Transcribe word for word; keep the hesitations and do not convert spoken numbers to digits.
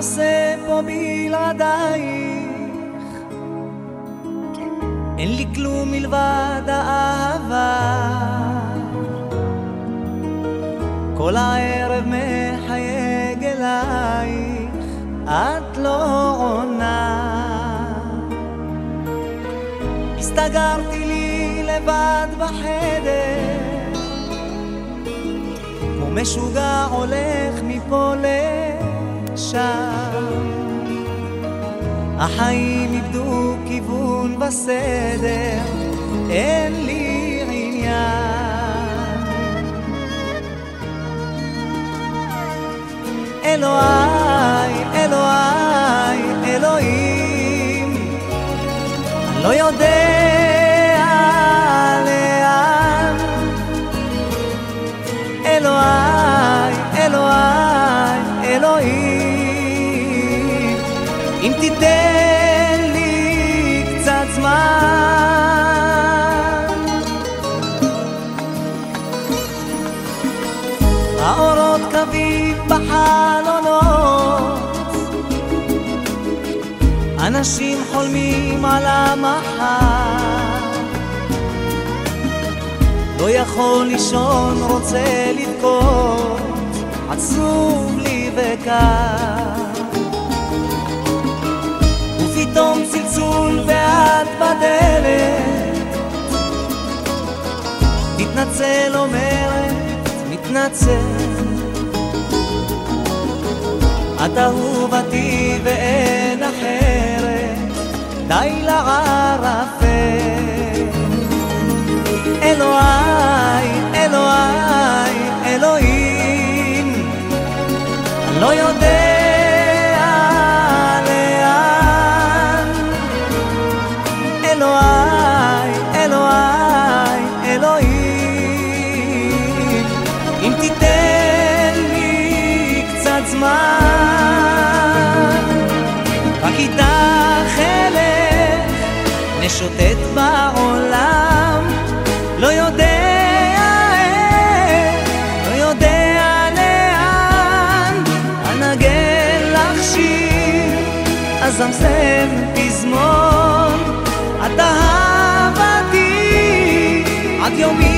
עושה פה בלעדייך? אין לי כלום מלבד האהבה, כל הערב מחייג אלייך, את לא עונה. הסתגרתי לי לבד בחדר, כמו משוגע הולך מפה לשם. החיים איבדו כיוון בסדר, אין לי עניין. אלוהי, אלוהי, אלוהים, אני לא יודע לאן. אלוהי, אלוהי, אלוהים, אם תיתן לי קצת זמן. האורות קווים בחלונות, אנשים חולמים על המחר. לא יכול לישון, רוצה לבכות, עצוב לי וקר. ופתאום צלצול ואת בדלת, תתנצל אומרת, מתנצל. את אהובתי ואין אחרת, די לערפל. אלוהי, אלוהי, אלוהים, אני לא יודע לאן. אלוהי, אלוהי, אלוהים, אם תיתן לי קצת זמן, רק איתך אלך נשוטט בעולם. לא יודע איך, לא יודע לאן, אנגן לך שיר, אזמזם פזמון. את אהבתי עד יומי